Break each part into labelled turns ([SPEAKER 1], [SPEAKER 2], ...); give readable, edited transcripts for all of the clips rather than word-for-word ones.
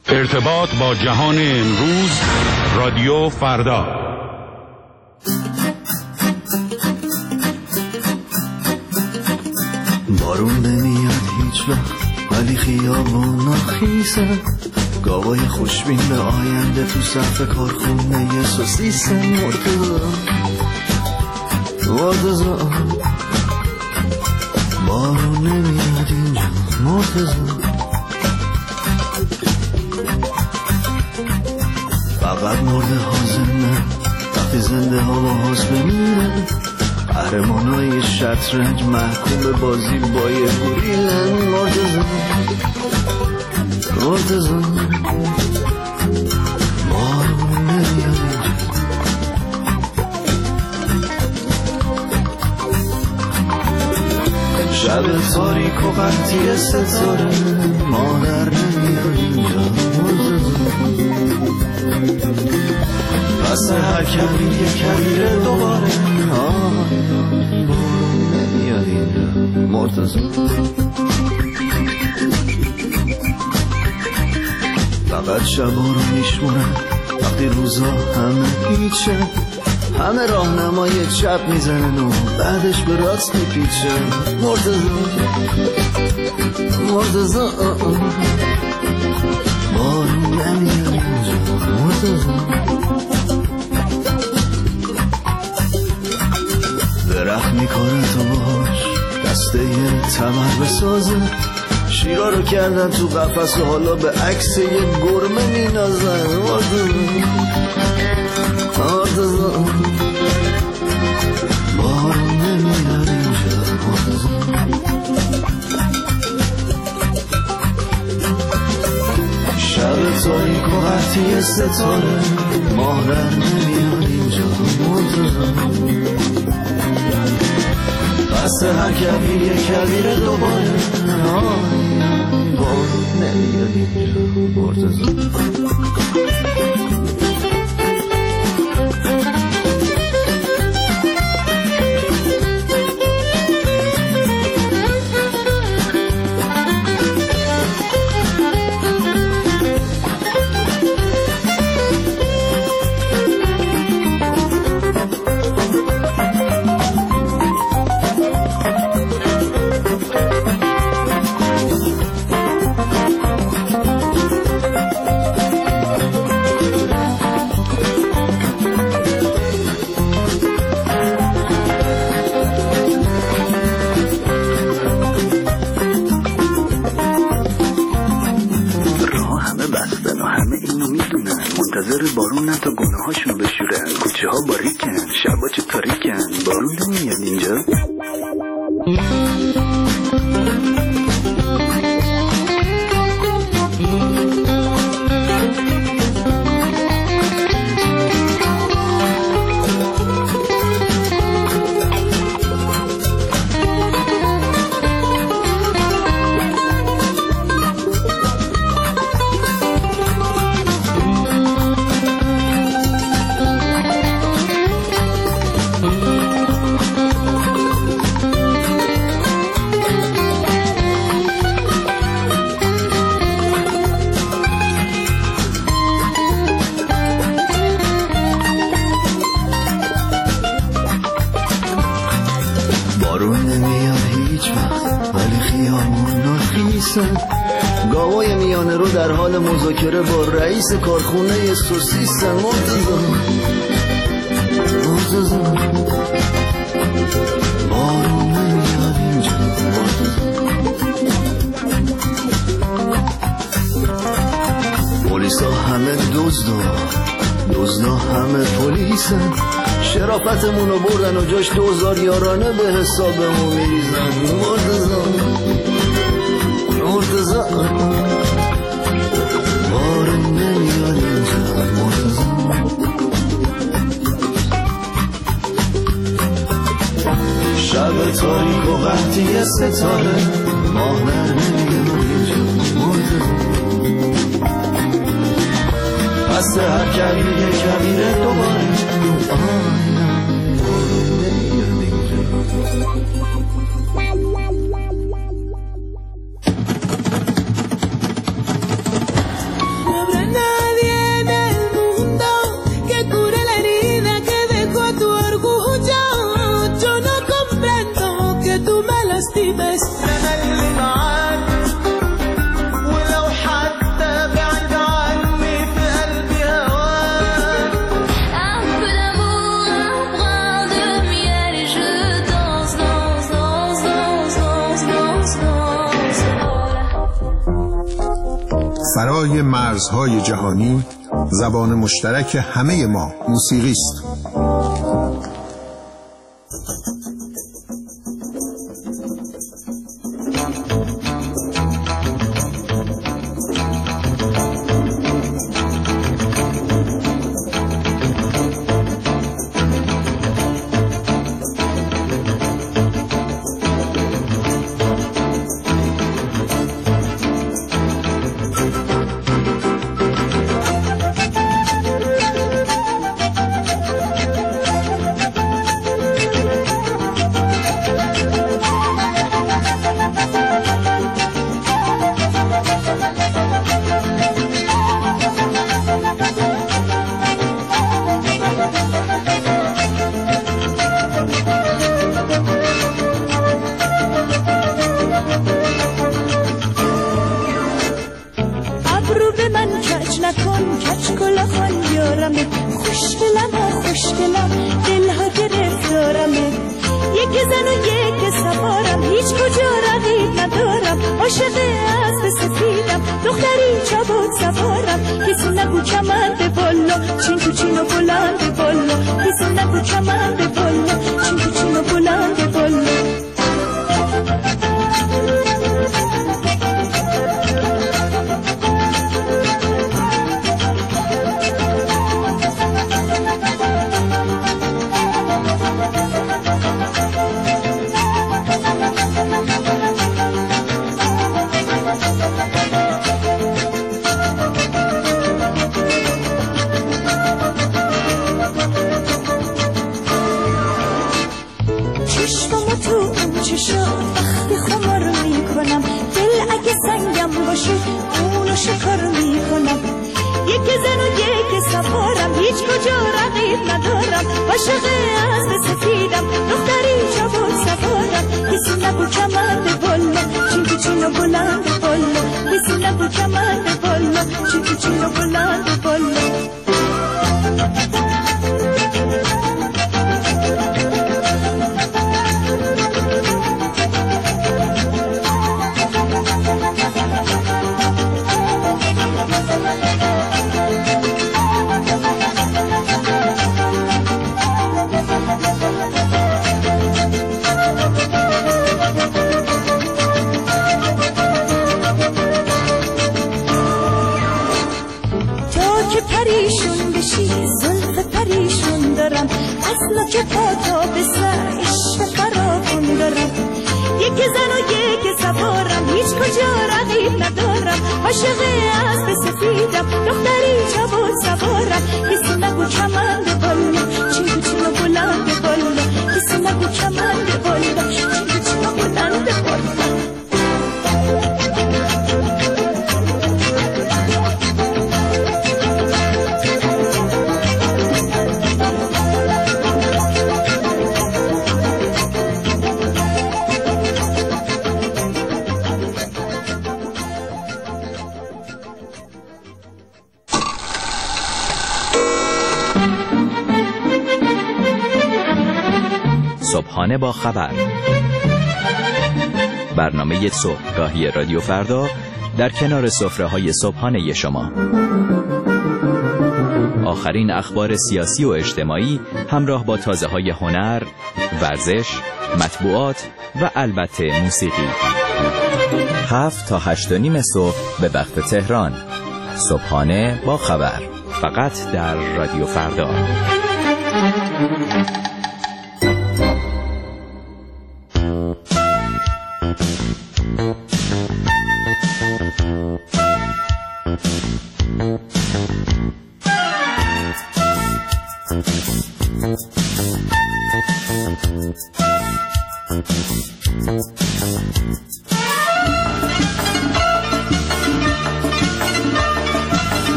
[SPEAKER 1] ارتباط با جهان امروز، رادیو فردا.
[SPEAKER 2] بارون نمیاد هیچ وقت ولی خیابونا خیسه، گاوای خوشبین به آینده تو صف کارخونه سوسیس. مرتضی بارون نمیاد اینجا، مرتضی فقط مرده حاضرن وقتی زنده ها با حاضر بمیرن. قهرمانای شطرنج محکوم به بازی با یه گوریلن. مرتضی بارون نمیاد اینجا. شب تاریک و قطعی ستاره، مادر نمیاد اینجا. پس هر کمی یه کمیره دوباره، بارون نمیاد اینجا. مرتضی فقط شبا رو میشمونن وقتی روزا همه هیچه، همه راهنمای چپ میزنن و بعدش به راست میپیچه. مرتضی بارون نمیاد اینجا. مرتضی درخت میکنه تو باش دسته تمر بسازه، شیرا رو کردن تو قفس و حالا به عکس یه گرمه مینازن. مرتضی بارون نمیاد اینجا. مرتضی شب تاریک و قطعی ستاره، مادر نمیاد اینجا. مرتضی پس هر کمی یه کبیره دوباره، بارون نمیاد اینجا. مرتضی بارون تا گناه هاشون بشورن، کوچه ها باریکن، شبا چه تاریکن. بارون نمیاد اینجا. گاوای میانه رو در حال مذاکره با رئیس کارخونه سوسیسن. مرتضی بارون نمیاد اینجا. پلیسا همه دزدا همه پلیسن، شرافتمونو بردن و جاش 2000 یارانه به حسابمون میریزن. مرتضی بارون نمیاد اینجا. مرتضی شب تاریک و قحطی ستاره، مادر نمیاد اینجا. مرتضی پس هر کمی یه کمیره دوباره، بارون نمیاد اینجا.
[SPEAKER 3] فرای مرزهای جهانی زبان مشترک همه ما موسیقی است.
[SPEAKER 4] صبحانه با خبر، برنامه صبحگاهی رادیو فردا در کنار سفره‌های صبحانه شما. آخرین اخبار سیاسی و اجتماعی همراه با تازه‌های هنر، ورزش، مطبوعات و البته موسیقی. 7 تا 8:30 صبح به وقت تهران. صبحانه با خبر، فقط در رادیو فردا.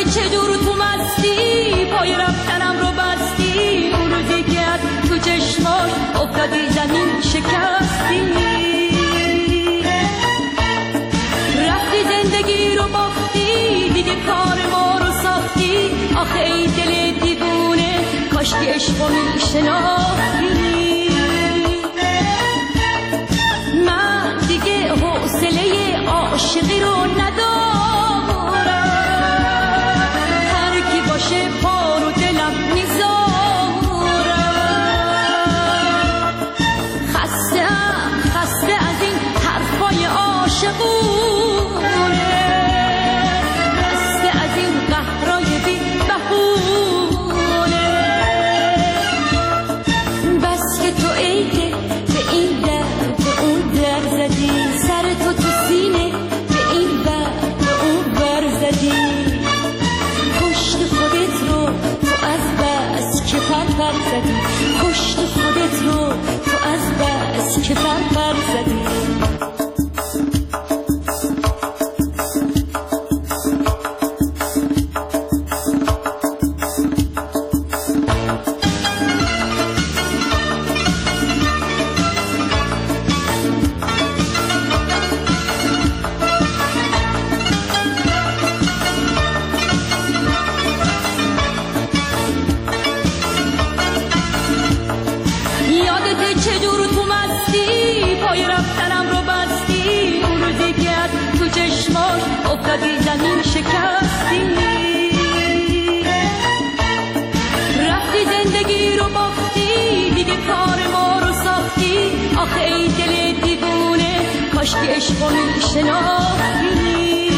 [SPEAKER 5] چه جور تو مستی پای رفتنم رو بستی اون روزی که از تو چشماش افتادی زمین شکستی رفتی زندگی رو باختی دیگه کار ما رو ساختی آخه ای دل دیوونه کاش که عشق رو میشناختی من دیگه حوصله عاشقی رو ندارم هر کی باشه پا رو دلم میذارم خسته از این حرفای عاشقونه خسته از این قهرای بی بهونه بس که تو عیده به این در به اون در زدی سر تو سینه به این بر به اون بر زدی کشت خودت رو تو از بس که پر زدی کشت خودت رو تو از بس که پر زدی افتادی زمین شکستی رفتی زندگی رو باختی دیگه کار ما رو ساختی آخه ای دل دیوونه کاش که عشق رو میشناختی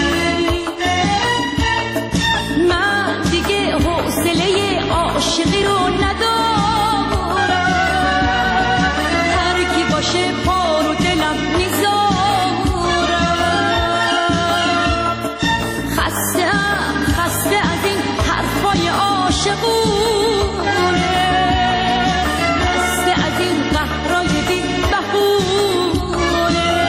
[SPEAKER 5] من دیگه حوصله عاشقی رو ندارم هر کی باشه پا رو دلم میذارم خسته از این حرفای عاشقونه خسته از این قهرای بی بهونه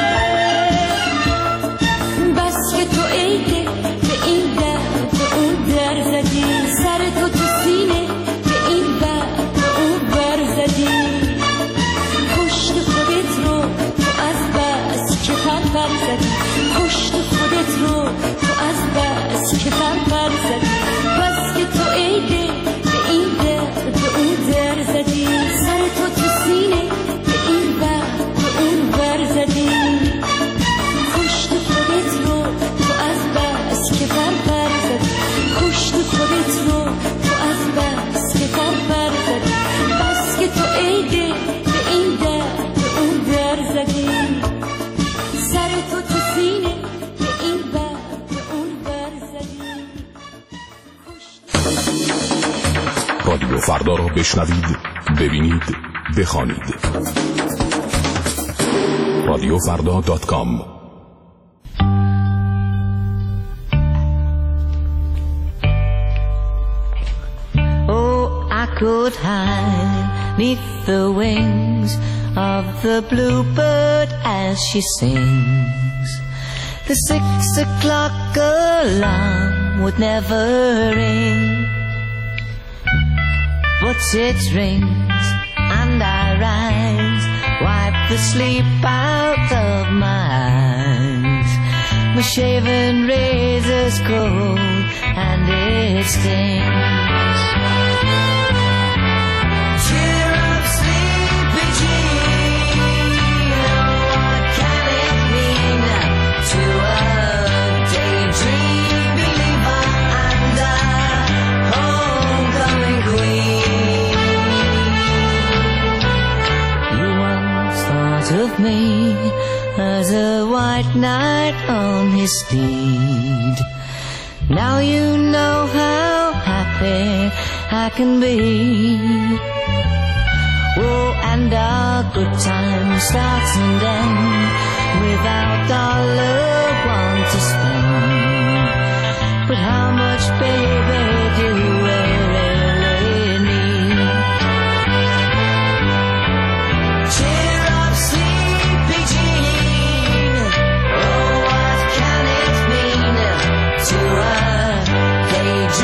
[SPEAKER 5] بس که تو عیده به این در به اون در زدی سر تو سینه به این بر به اون بر زدی کشت خودت رو تو از بس که پر زدی کشت خودت رو تو از بس که پر زدی بس که تو عیده به این در به اون در زدی سر تو سینه به این بر به اون بر زدی کشت خودت رو تو از بس که پر زدی کشت خودت رو تو از بس که پر زدی بس که تو عیده به این در به اون در زدی سر تو سینه به این بر به اون بر زدی
[SPEAKER 6] رادیو فردا را بشنوید، ببینید، بخوانید. radiofrda.com.
[SPEAKER 7] Oh, I could hide 'neath the wings of the bluebird as she sings. The 6 o'clock alarm would never ring, but it rings and I rise, wipe the sleep out of my eyes. My shaven razor's cold and it stings. Cheer up, sleepy Jean, oh, what can it mean to a daydream believer and a homecoming queen? You once thought of me as a white knight on his steed. Now you know how happy I can be. Oh, and our good time starts and ends without dollar one to spend. But how much, baby, do you really need? Cheer up, sleepy Jean, oh, what can it mean to a daydream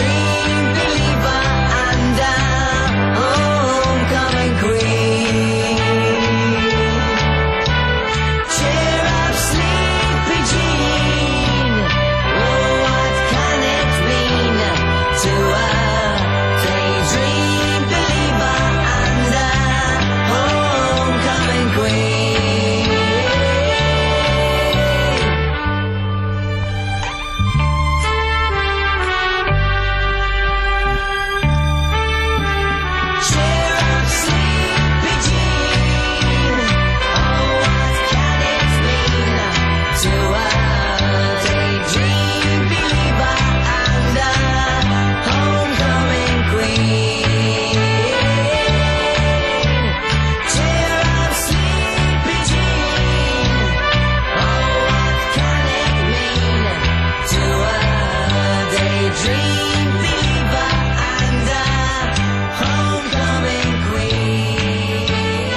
[SPEAKER 7] dream believer and a homecoming queen.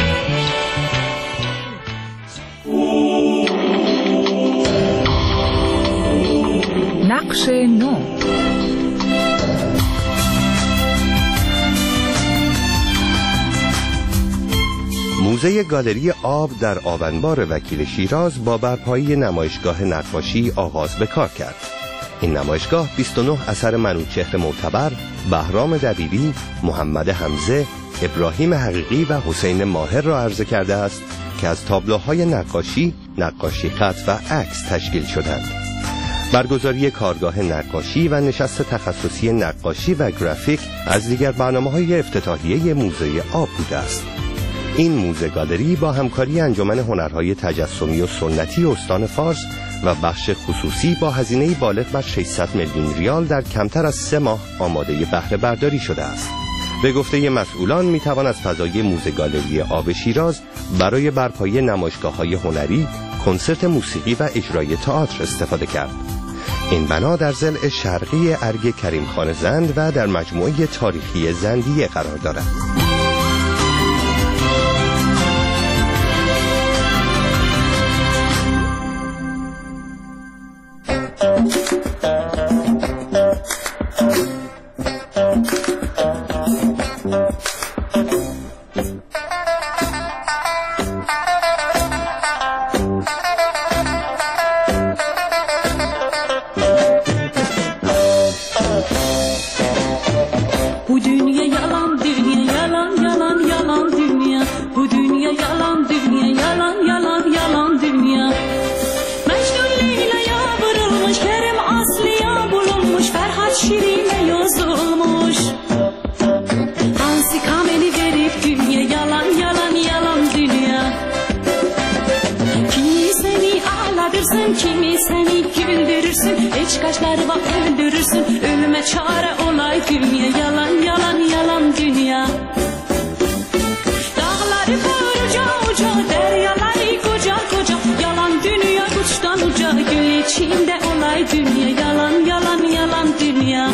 [SPEAKER 8] نقش نو.
[SPEAKER 9] موزه گالری آب در آبنبار وکیل شیراز با برپایی نمایشگاه نقاشی آغاز به کار کرد. این نمایشگاه 29 اثر منوچهر معتبر، بهرام دبیری، محمد حمزه، ابراهیم حقیقی و حسین ماهر را عرضه کرده است که از تابلوهای نقاشی، نقاشی خط و عکس تشکیل شدند. برگزاری کارگاه نقاشی و نشست تخصصی نقاشی و گرافیک از دیگر برنامه‌های افتتاحیه موزه آب بوده است. این موزه گالری با همکاری انجمن هنرهای تجسمی و سنتی استان فارس و بخش خصوصی با هزینه بالغ بر 600 میلیون ریال در کمتر از 3 ماه آماده بهره برداری شده است. به گفته مسئولان میتوان از فضای موزه گالری آب شیراز برای برپایی نمایشگاه‌های هنری، کنسرت موسیقی و اجرای تئاتر استفاده کرد. این بنا در ضلع شرقی ارگ کریم خان زند و در مجموعه تاریخی زندیه قرار دارد.
[SPEAKER 5] Kimi seni güldürürsün, hiç kaşlarıma öldürürsün. Ölüme çare olay dünya, yalan yalan yalan dünya. Dağları koruca uca, deryaları koca koca. Yalan dünya uçtan uca, gül içinde olay dünya, yalan yalan yalan dünya.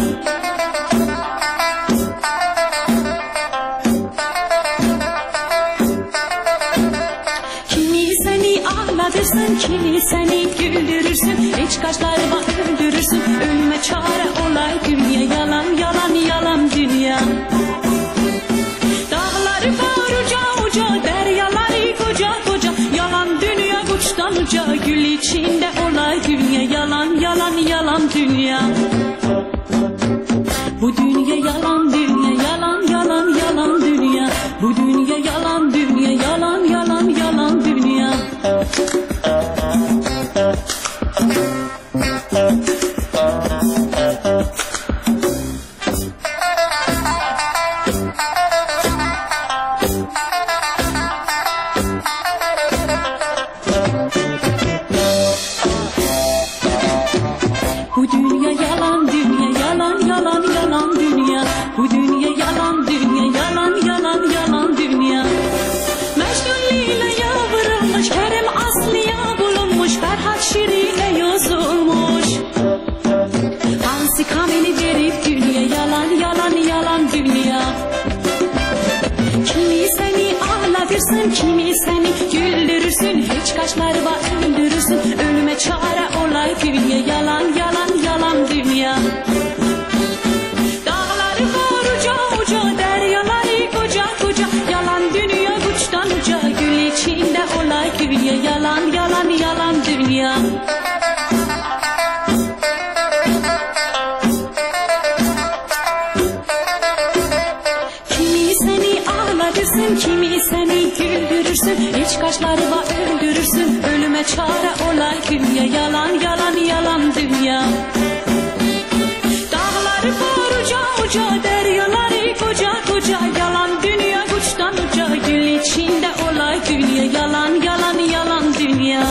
[SPEAKER 5] Kimi seni güldürürsün, hiç kaşlarıma öldürürsün. Ölüme çare olay dünya, yalan yalan yalan dünya. Dağları koruca uca, deryaları koca koca. Yalan dünya uçtan uca, gül içinde olay dünya, yalan yalan yalan dünya. Bu dünya yalan dünya, yalan yalan yalan dünya. Bu dünya yalan dünya, yalan yalan yalan dünya. Bu dünya yalan dünya, yalan yalan yalan dünya. Bu dünya yalan dünya, yalan yalan yalan dünya. Mecnun Leyla'ya vurulmuş, Kerem Aslı'ya bulunmuş, Ferhat Şirin'e yazılmış. Hansi Kamil'i verip dünya, yalan yalan yalan dünya. Kimi seni ağlatırsın, kimi seni güldürürsün. Hiç kaşlarıma öldürürsün. Ölüme çare olay dünya, yalan yalan yalan dünya. Dağları koruca uca, deryaları koca koca. Yalan dünya uçtan uca, gül içinde olay dünya, yalan yalan yalan dünya. Kimi seni ağlatırsın, kimi seni güldürürsün. Hiç kaşlarıma öldürürsün. Ölüme çare olay dünya, yalan yalan yalan dünya. Dağları koruca uca, deryaları koca koca. Yalan dünya uçtan uca, gül içinde olay dünya, yalan yalan yalan dünya.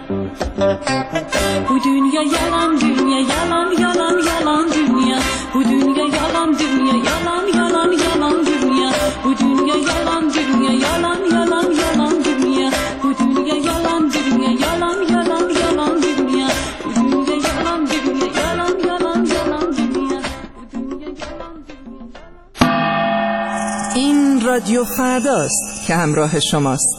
[SPEAKER 5] Bu dünya yalan dünya, yalan yalan yalan dünya. Bu dünya yalan dünya, yalan yalan yalan dünya. Bu dünya yalan dünya, yalan yalan yalan dünya. Bu dünya yalan dünya, yalan yalan yalan dünya. Bu dünya yalan dünya, yalan yalan yalan dünya.
[SPEAKER 8] رادیو فرداست که همراه شماست.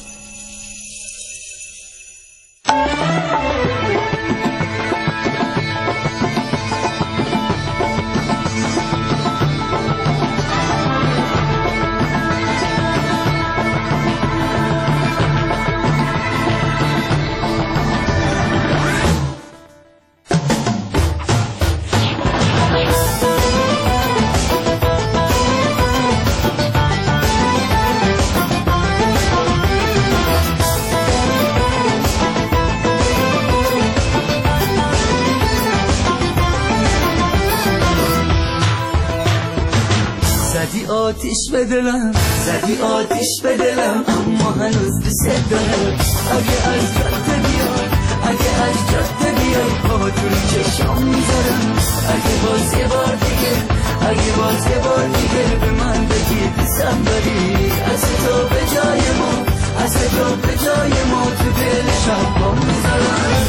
[SPEAKER 2] آتیش به دلم، زدی آتیش به دلم، اما هنوز دوست دارم. اگه از جاده بیای، اگه از جاده بیای، پا توی چشام میذارم. اگه باز یه بار دیگه، اگه باز یه بار دیگه به من بگی دوستم داری. از تو به جای ما، از تو به جای ما تو دل شب با میذارم.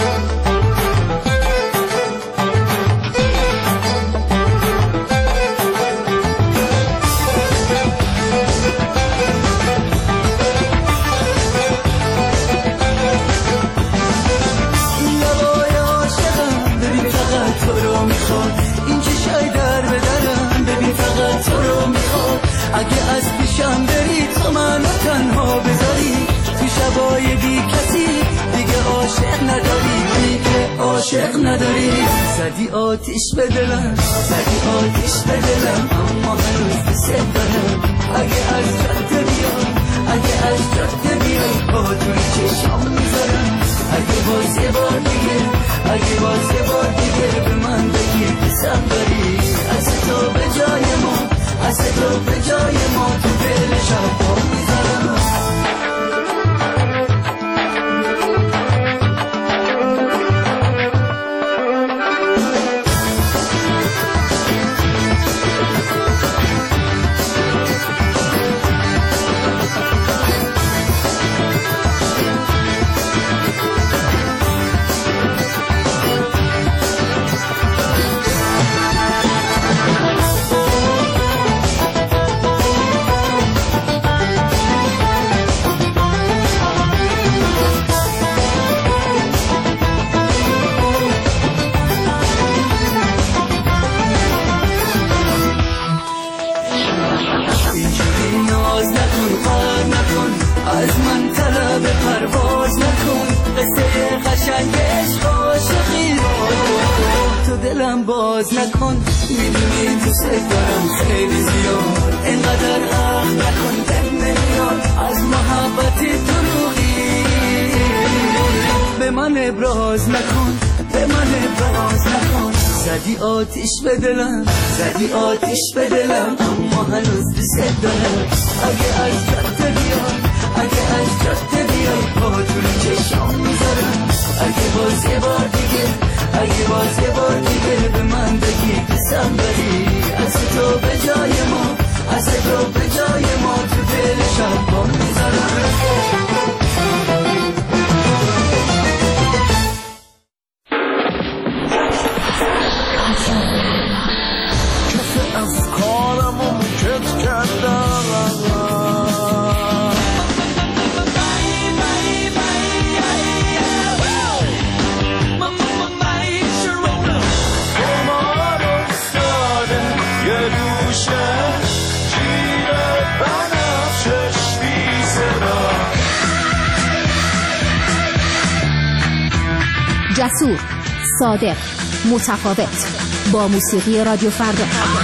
[SPEAKER 2] اگه از پیشم بری تو منو تنها بذاری، تو شبای بی کسی دیگه عاشق نداری، دیگه عاشق نداری. زدی آتیش به دلم، زدی آتیش به دلم، اما هنوز دوست دارم. اگه از جاده بیای، اگه از جاده بیای، پا توی چشام میذارم. اگه باز یه بار دیگه، اگه باز یه بار دیگه به من بگی دوستم داری. از تو به جای ما، از تو به جای ما تو دل شب با میذارم. از من طلب پرواز نکن، قصه قشنگ عشق عاشقی رو تو دلم باز نکن. میدونی دوست دارم خیلی زیاد، اینقدر عقل نکن دل نمیاد از محبتی دروغی. به من ابراز نکن، به من ابراز نکن. زدی آتیش به دلم، زدی آتیش به دلم، اما هنوز دوست دارم. اگه از جاده بیای، اگه از جاده بیای، پا توی چشام میذارم. اگه باز یه بار دیگه، اگه باز یه بار دیگه به من بگی دوستم داری. از تو به جای ما، از تو به جای ما تو دل شب با میذارم.
[SPEAKER 10] جسور، صادق، متفاوت، با موسیقی رادیو فردا.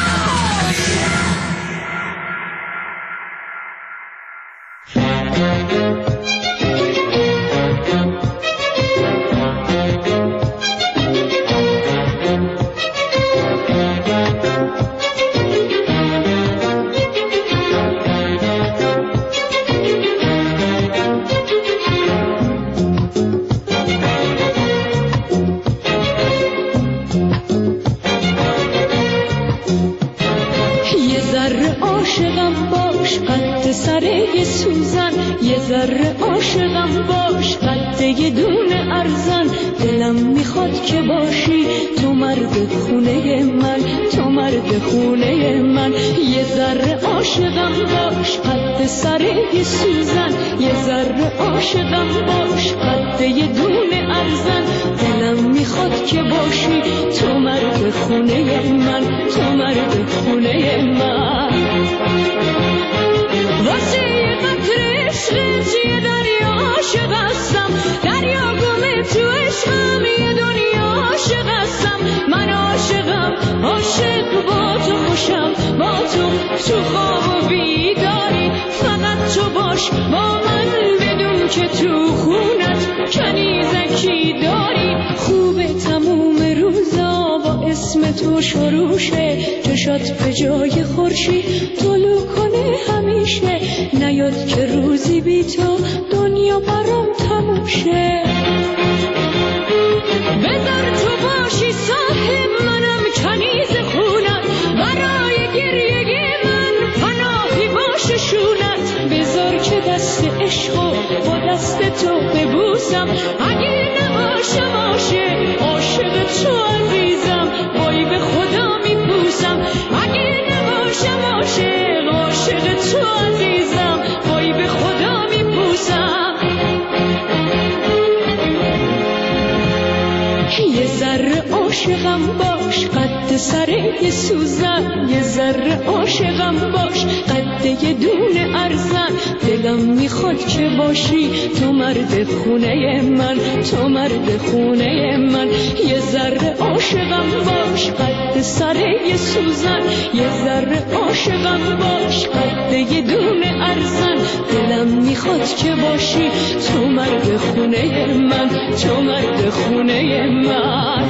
[SPEAKER 5] عاشقم باش قده دون ارزن، دلم میخواد که باشی تو مرد خونه من، تو مرد خونه من. یه ذره عاشقم عاشقم باش قد سر یه سوزن، یه ذره عاشقم باش قد یه دونه ارزن. دلم میخواد که باشی تو مرد خونه من، تو مرد خونه من. واسه یه قطره عشقت یه دریا عاشق هستم، دریا گمه تو عشقم یه دنیا عاشق هستم. من عاشقم، عاشق با تو خوشم، با تو خواب و بیداری. فقط تو باش با من، بدون که تو خونت کنیزکی داری. خوبه تموم روزا با اسم تو شروع شه، چشات به جای خورشید طلوع کنه همیشه. نیاد که روزی بی تو دنیا برام تموم شه. بذار تو باشی صاحب منم کنیز خونت، برای گریه من پناهی باشه شونت. بذار که دست عشقو با دست تو ببوسم، اگه نباشه باشه عاشق تو عزیزم، وای به خدا میپوسم. اگه نباشه باشه عاشق تو عزیزم، وای به خدا میپوسم. یه ذره عاشقم باش قد سر یه سوزن، یه ذره عاشقم باش قد یه دونه ارزن. دلم میخواد که باشی تو مرد خونه من، تو مرد خونه من. یه ذره عاشقم باش قد سر یه سوزن، یه ذره عاشقم باش قد یه دونه ارزن. دلم میخواد که باشی تو مرد خونه من، تو مرد خونه من.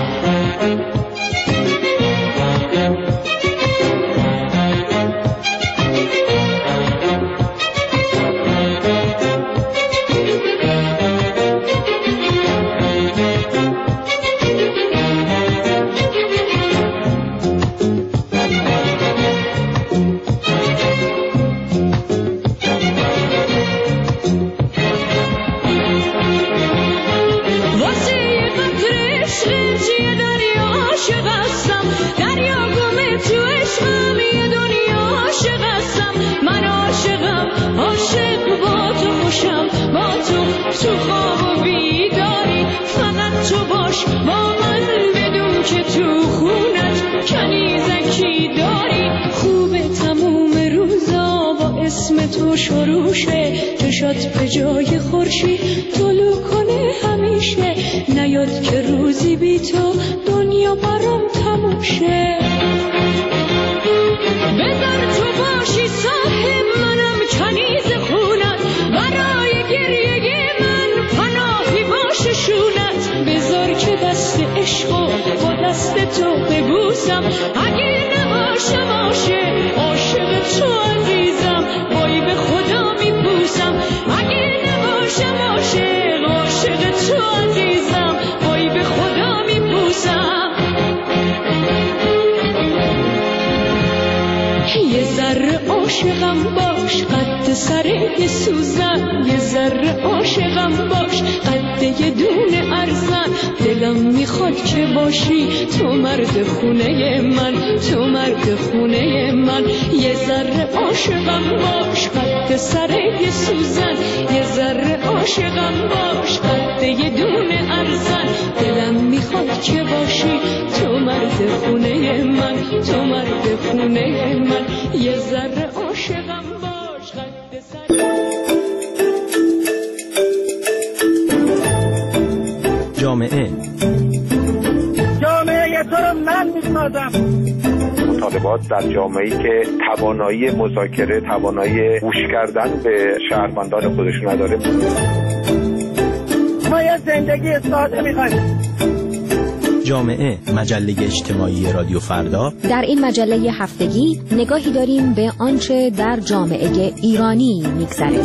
[SPEAKER 5] تو خواب و بیداری. فقط تو باش با من، بدون که تو خونت کنیزکی داری. خوبه تموم روزا با اسم تو شروع شه، چشات به جای خورشید طلوع کنه همیشه. نیاد که روزی بی تو دنیا برام تموم شه. بذار تو باشی صاحب منم کنیز خونت، برای گریه من پناهی باشه شونت. بذار که دست عشقو با دست تو ببوسم، اگه نباشه باشه عاشق تو عزیزم، وای به خدا میپوسم. اگه نباشه باشه عاشق تو عزیزم، وای به خدا میپوسم. یه ذره عاشقم باش قد سر یه سوزن، یه ذره عاشقم باش قد یه دونه ارزن. دلم میخواد که باشی تو مرد خونه من، تو مرد خونه من. یه ذره عاشقم باش قد سر یه سوزن، یه ذره عاشقم باش قد یه دونه ارزن. دلم میخواد که باشی تو مرد خونه من، تو مرد خونه من. یه ذره عاشقم باش قد سر.
[SPEAKER 4] جامعه
[SPEAKER 11] تو رو من میسازم. مطالبات در جامعه‌ای که توانایی مذاکره، توانایی گوش کردن به شهروندان خودشون نداره. ما یه زندگی ساده میخوایم.
[SPEAKER 4] جامعه، مجله اجتماعی رادیو فردا.
[SPEAKER 10] در این مجله هفتگی نگاهی داریم به آنچه در جامعه ایرانی میگذره.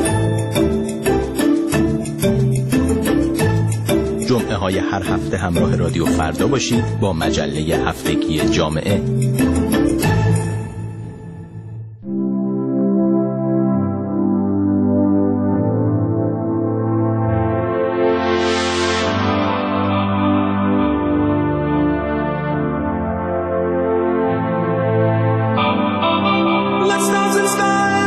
[SPEAKER 4] جمعه های هر هفته همراه رادیو فردا باشید با مجله هفتگی جامعه.
[SPEAKER 2] Let's dance in style.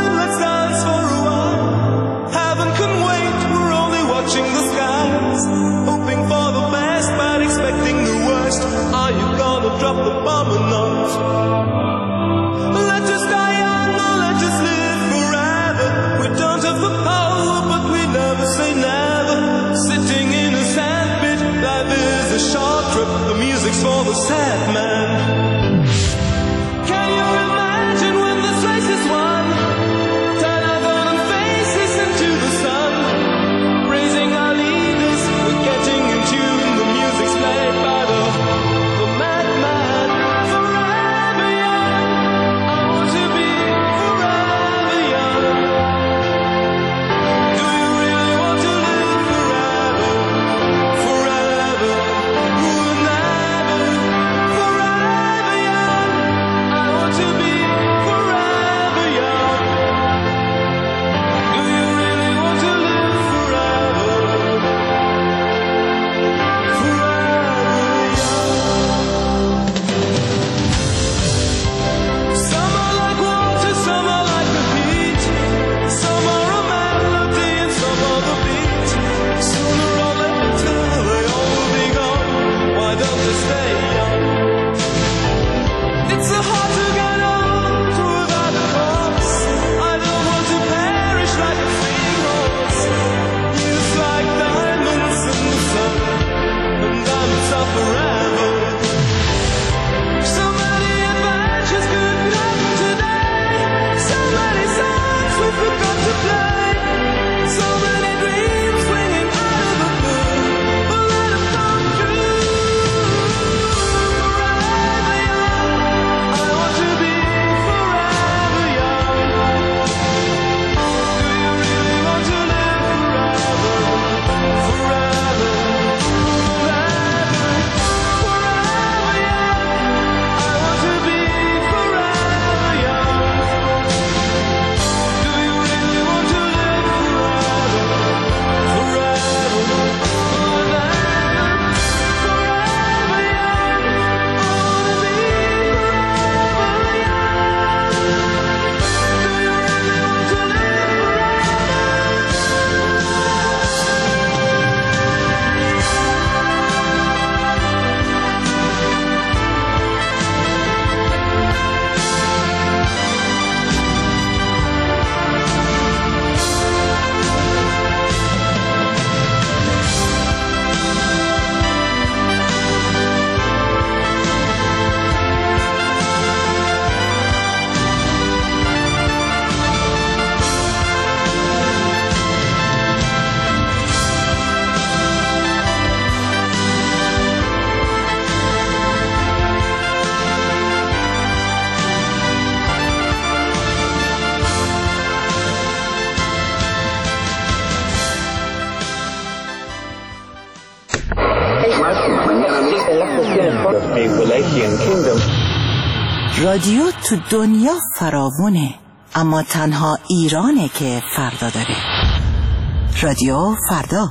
[SPEAKER 12] رادیو تو دنیا فراوونه، اما تنها ایرانه که فردا داره. رادیو فردا.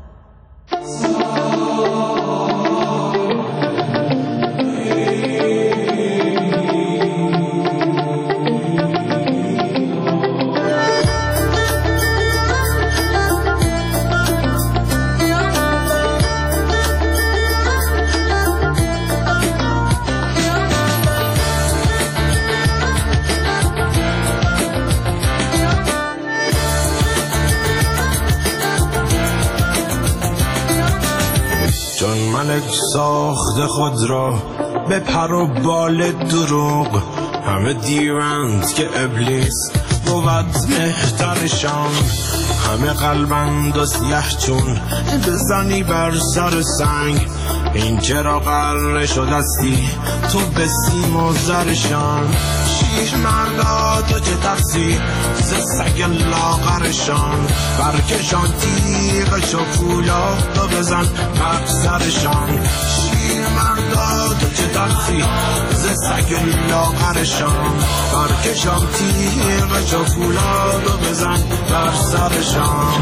[SPEAKER 13] ملک ساخت خود را به پر و بال دروغ، همه دیرند که ابلیس بود مهترشان، همه قلبند و سیه چون بزنی بر سر سنگ، این چرا قره شدستی تو به سیم و زرشان، شیر مردا تو چه ترسی ز سگ لاغرشان، برکشان تیغش و فولاد و بزن بر سرشان، شیر مردا تو چه ترسی ز سگ لاغرشان، برکشان تیغش و فولاد و بزن بر سرشان.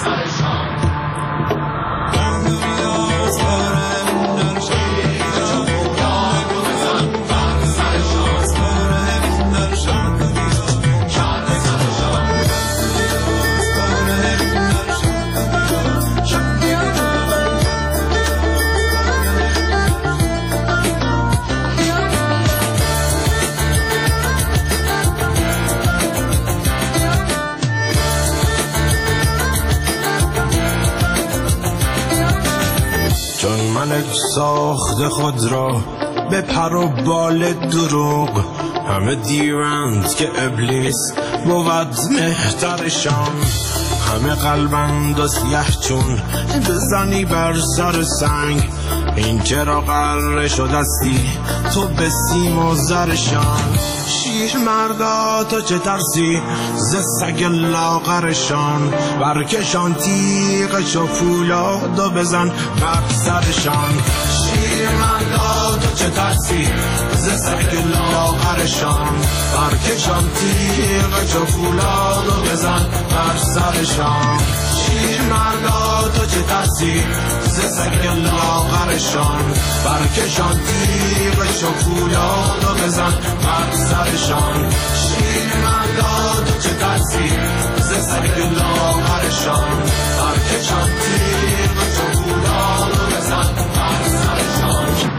[SPEAKER 13] ملک ساخت خود را به پر و بال دروغ، همه دیرند که ابلیس بود مهترشان، همه قلبند و سیه چون بزنی بر سر سنگ، این چرا قره شدستی تو به سیم و زرشان، شیر مردا تو چه ترسی ز سگ لاغرشان، برکشان تیغش و فولاد و بزن بر سرشان، شیر مردا تو چه ترسی ز سگ لاغرشان، برکشان تیغش و فولاد و بزن بر سرشان، شیر مردا تو چه ترسی ز سگ لاغرشان، برکشان تیغش و فولاد و بزن بر سرشان، شیر مردا تو چه ترسی ز سگ لاغرشان، برکشان تیغش و فولاد و بزن بر سرشان.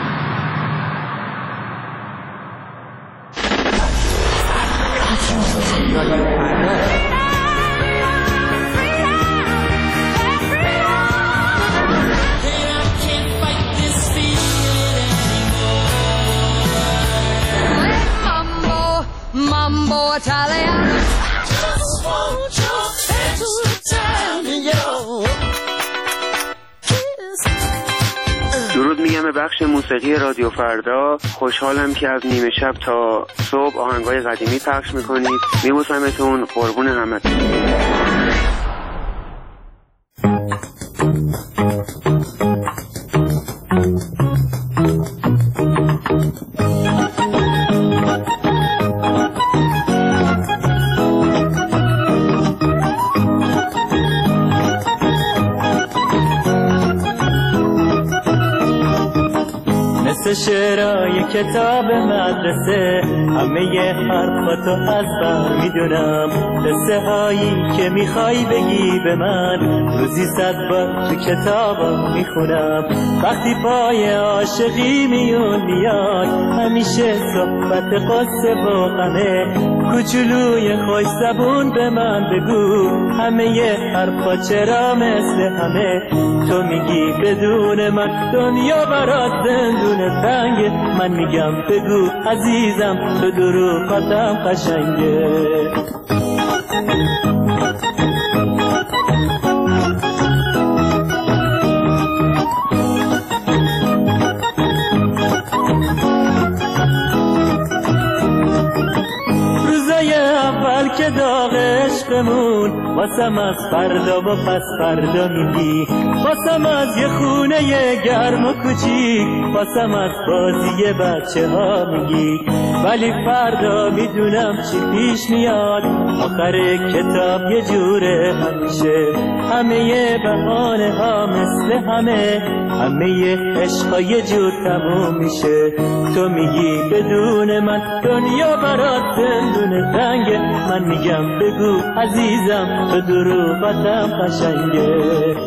[SPEAKER 5] Mambo Italian. Just want your head to tell me yo.
[SPEAKER 14] درود میگم به بخش موسیقی رادیو فردا. خوشحالم که از نیمه شب تا صبح آهنگای قدیمی پخش میکنید. میبوسمتون، قربون همتون.
[SPEAKER 15] شعرهای کتاب مدرسه همه حرفاتو از بر میدونم، قصه هایی که میخوای بگی به من روزی 100 بار تو کتابا میخونم، وقتی پای عاشقی میون میاد همیشه صحبت قصه و غمه، کوچولوی خوش زبون به من بگو همه حرفا چرا مثل همه، تو میگی بدون من دنیا برات زندونه تنگه، من میگم بگو عزیزم تو دروغاتم قشنگه. روزای اول که داغش عشقمون واسم از فردا و پس فردا میگی، واسم از یه خونه گرم و کوچیک، واسم از بازی بچه ها میگی. ولی فردا میدونم چی پیش میاد، آخر کتاب یه جوره همیشه، همه بهانه ها مثل همه عشقا یه جور تموم میشه. تو میگی بدون من دنیا برات زندون تنگه، من میگم بگو عزیزم تو دروغتم قشنگه.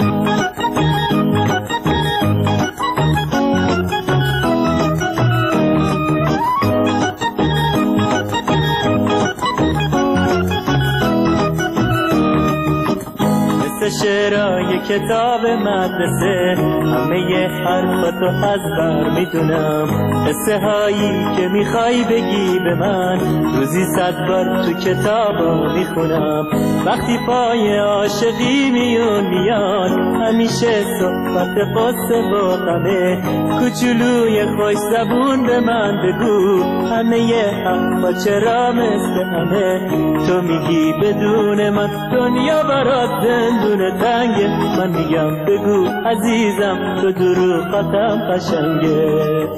[SPEAKER 15] شعرهای کتاب مدرسه، همه حرفاتو از بر میدونم، قصه هایی که میخوای بگی به من، روزی 100 بار تو کتابو میخونم. وقتی پای عاشقی میاد، همیشه صحبت قصه با غمه، کوچولوی خوش زبون به من بگو، همه حرفا چرا مثل همه. تو میگی بدون من دنیا برات زندون تنگه، من میگم بگو عزیزم تو دروغتم قشنگه.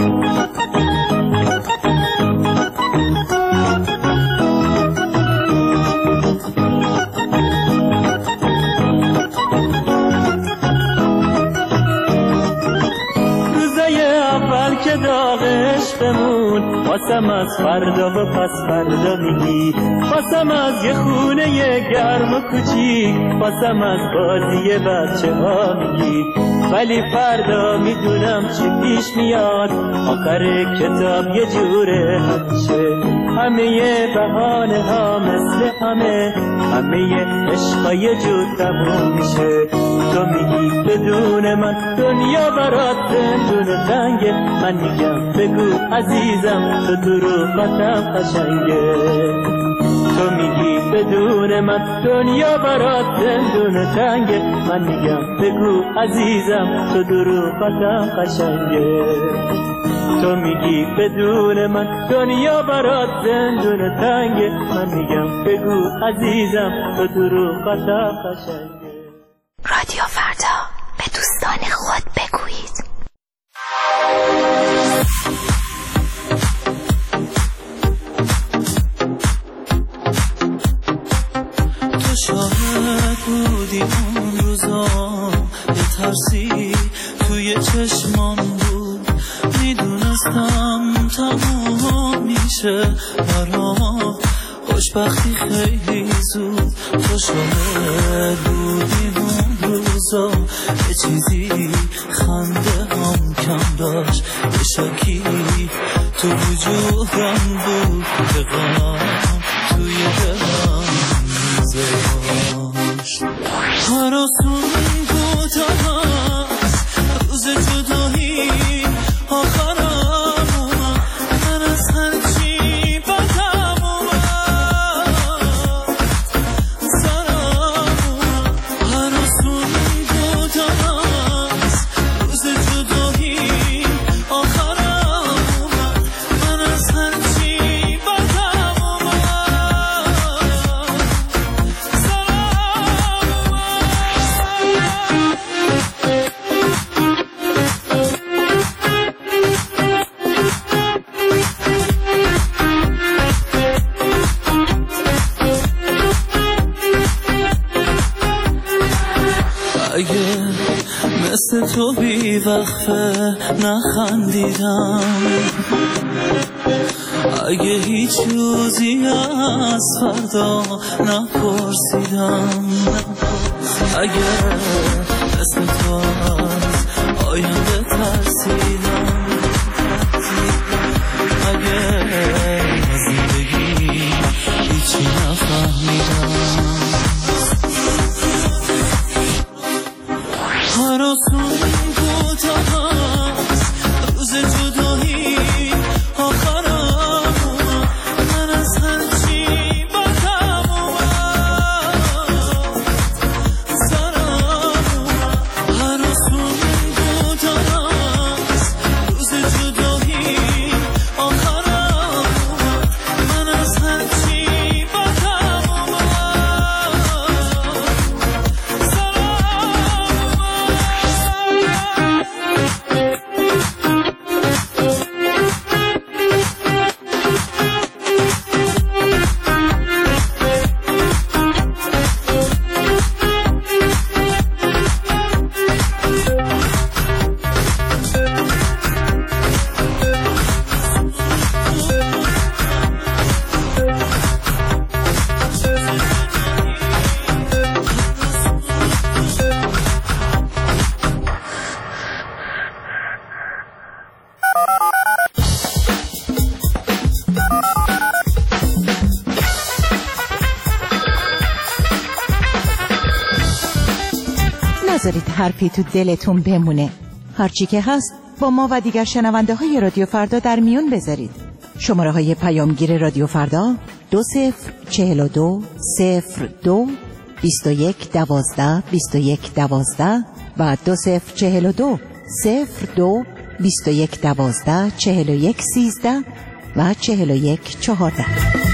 [SPEAKER 15] که داغ عشقمون واسم از فردا و پس فردا میگی، واسم از یه خونه گرم و کوچیک، واسم از بازی بچه ها میگی. ولی فردا میدونم چی پیش میاد، آخر کتاب یه جوره همیشه، همه بهانه ها مثل همه عشقا یه جور تموم میشه. تو میگی بدون من دنیا برات زندون تنگه، من میگم بگو عزیزم تو دروغتم قشنگه. تو میگی بدون من دنیا برات زندون تنگه، من میگم بگو عزیزم تو دروغتم قشنگه. تو میگی بدون من دنیا برات زندون تنگه، من میگم بگو عزیزم تو دروغتم قشنگه.
[SPEAKER 16] رادیو فردا، به دوستان خود بگویید.
[SPEAKER 2] تو شاهد بودی اون روزا، یه ترسی توی چشمام بود، میدونستم تموم میشه برام خوشبختی خیلی زود. تو شاهد بودی اون روزا، یه چیزی خنده هم کم داشت، یه شاکی تو وجودم بود که غم توی دلم میذاشت. هراسون کوتاه هست روز جدایی، آخرم اومد، من از هرچی بدم اومد، سرم اومد. هراسون کوتاه هست روز جدایی، آخرم اومد، من از هرچی بدم اومد، اگه مثل تو بی وقفه نخندیدم، اگه هیچ روزی از فردا نپرسیدم، اگه مثل تو از آینده ترسیدم، اگه از زندگی هیچی نفهمیدم. هراسون کوتاه هست روز جدایی، آخرم اومد، من از هرچی بدم اومد، سرم اومد. هراسون کوتاه هست
[SPEAKER 12] نذارید حرفی تو دلتون بمونه. هرچی که هست با ما و دیگر شنونده های رادیو فردا در میون بذارید. شماره های پیامگیر رادیو فردا 2042 02 21 12 21 12 و 2042 02 21 12 41 13 و 41 14.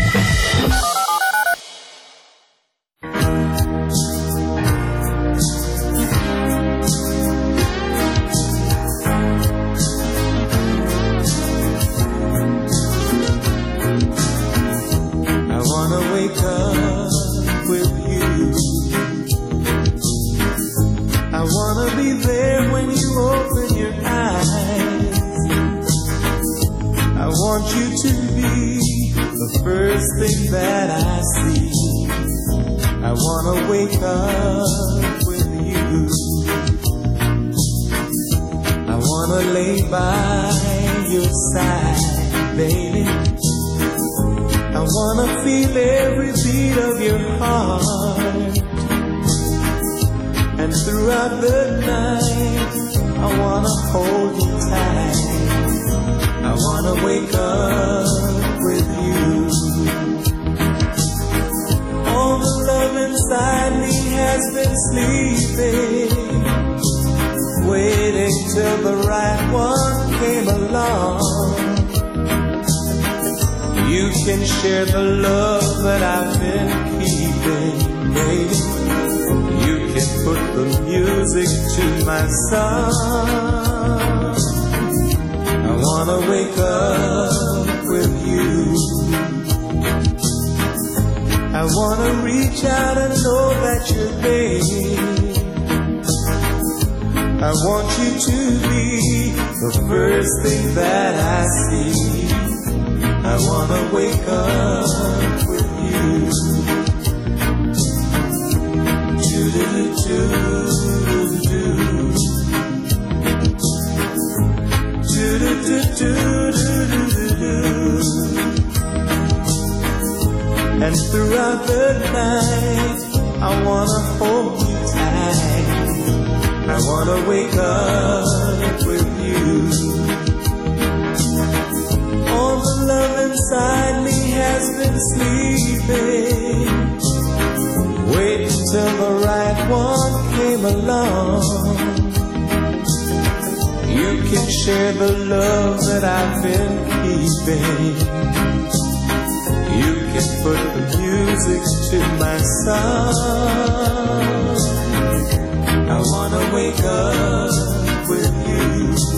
[SPEAKER 17] And throughout the night I wanna hold you tight. I wanna wake up with you. All the love inside me has been sleeping, waiting till the right one came along. You can share the love that I've been keeping. You can put the music to my song. I wanna wake up with you.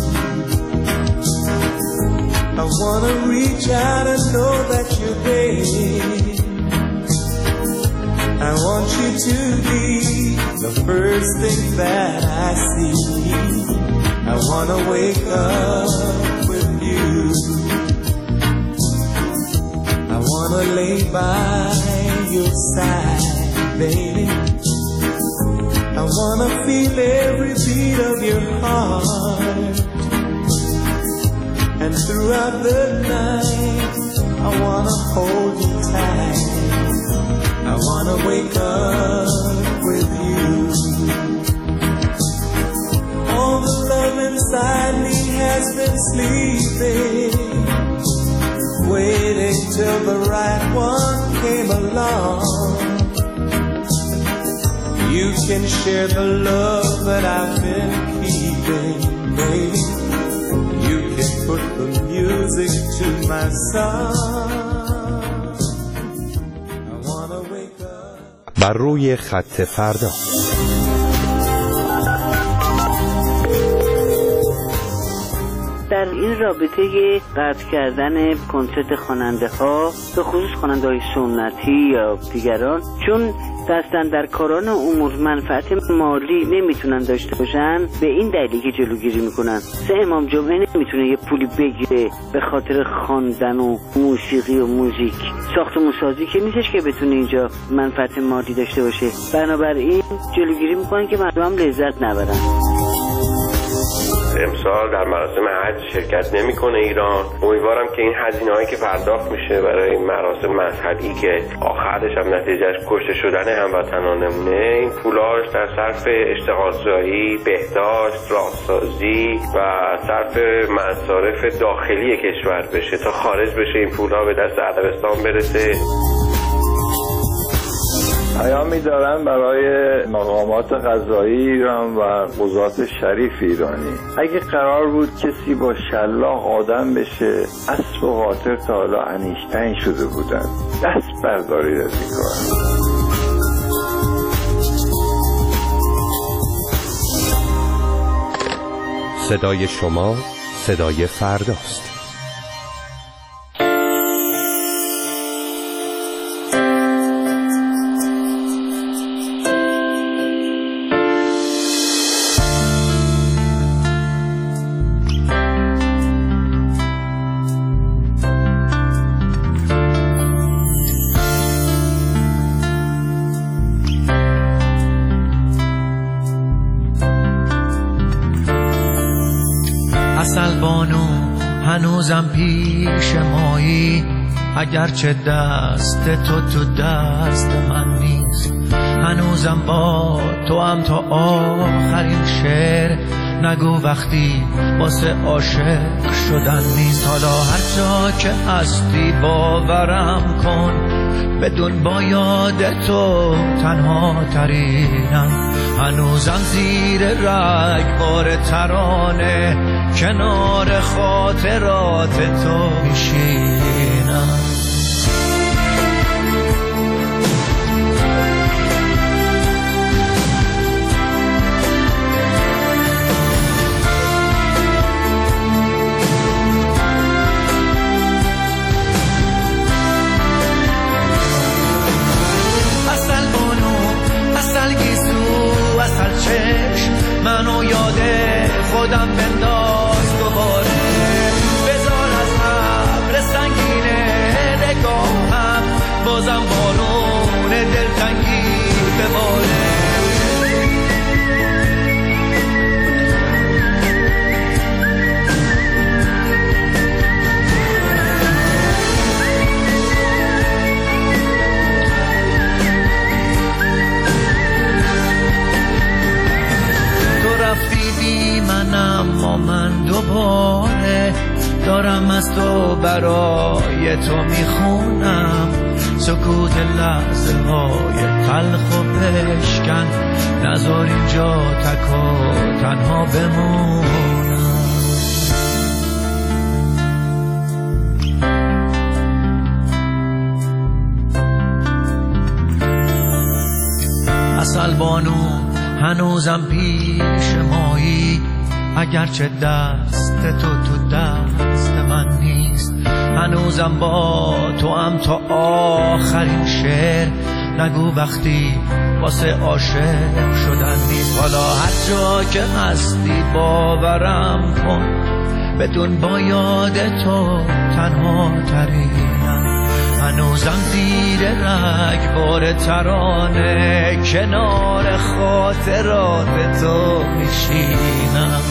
[SPEAKER 17] I wanna reach out and know that you're there. I want you to be the first thing that I see. I wanna wake up with you. I wanna lay by your side, baby. I wanna feel every beat of your heart. And throughout the night, I wanna hold you tight. I wanna wake up with you. All the love inside me has been sleeping, waiting till the right one came along. You can share the love that I've been keeping, baby. You can put the music to my song. I wanna wake up.
[SPEAKER 9] بر روی خط فردا.
[SPEAKER 18] در این رابطه قطع کردن کنسرت خواننده ها، به خصوص خواننده های سنتی یا دیگران، چون دستن در کاران امور منفعت مالی نمیتونن داشته باشن، به این دلیلی که جلوگیری میکنن. امام جمعه نمیتونه یه پولی بگیره به خاطر خواندن و موسیقی و موزیک. ساختمون سازی که نیستش که بتونه اینجا منفعت مالی داشته باشه. بنابراین جلوگیری میکنن که مردم لذت نبرن.
[SPEAKER 19] امسال در مراسم حج شرکت نمیکنه ایران. امیدوارم که این هزینه‌هایی که پرداخت میشه برای این مراسم مذهبی که آخرش هم نتیجهش کشته شدن هموطنانمونه، این پولاش در صرف اشتغالزایی، بهداشت، راهسازی و صرف مصارف داخلی کشور بشه تا خارج بشه این پولها به دست عربستان برسه.
[SPEAKER 20] پیامی دارن برای مقامات قضایی ایران و قضات شریف ایرانی. اگه قرار بود کسی با شلاق آدم بشه، اسب و قاطر تا حالا انیشتین شده بودن. دست بردارید از این کار.
[SPEAKER 9] صدای شما صدای فرداست.
[SPEAKER 21] هنوزم پیش مایی، اگرچه دست تو دست من نیست. هنوزم با تو هم تا آخرین شعر. نگو وقتی واسه عاشق شدن نیست. حالا هر جا که هستی باورم کن، بدون با یاد تو تنها ترینم. هنوزم زیر رگبار ترانه، کنار خاطرات تو میشینم. منو یاد خودم بنداز دوباره. بذار از ابر سنگینه نگاهم، بازم بارون دلتنگی بباره. اما من دوباره دارم از تو برای تو میخونم. سکوت لحظه های تلخ و بشکن، نذار اینجا تک و تنها بمونم. اصل بانو هنوزم پیش مایی، اگرچه دست تو دست من نیست. هنوزم با تو هم تا آخرین شعر. نگو وقتی واسه عاشق شدن نیست. حالا هر جا که هستی باورم کن، بدون با یاد تو تنها ترینم. هنوزم زیر رگبار ترانه، کنار خاطرات تو میشینم.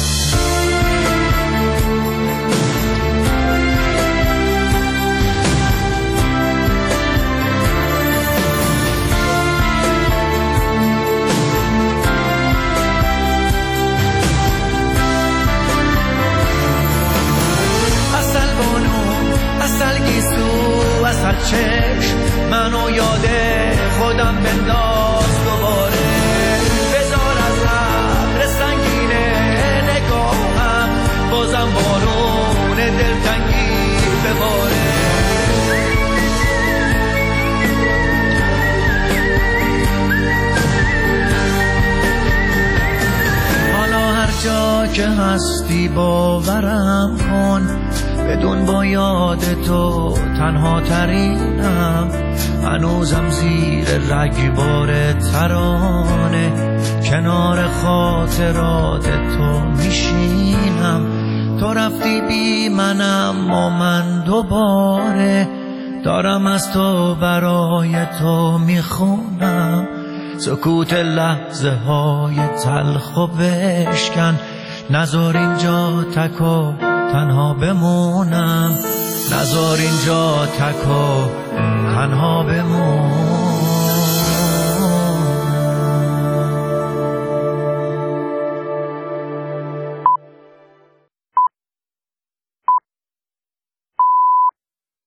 [SPEAKER 21] اصل چشم منو یاد خودم بنداز دوباره. بذار از ابر سنگینه نگاهم، بازم بارون دلتنگی بباره. حالا هر جا که هستی باورم کن، بدون با یاد تو تنها ترینم. هنوزم زیر رگبار ترانه، کنار خاطرات تو میشینم. تو رفتی بی منم و من دوباره دارم از تو برای تو میخونم. سکوت لحظه های تلخ و بشکن، نذار اینجا تکو تنها بمونم، نذار اینجا تکو تنها بمونم.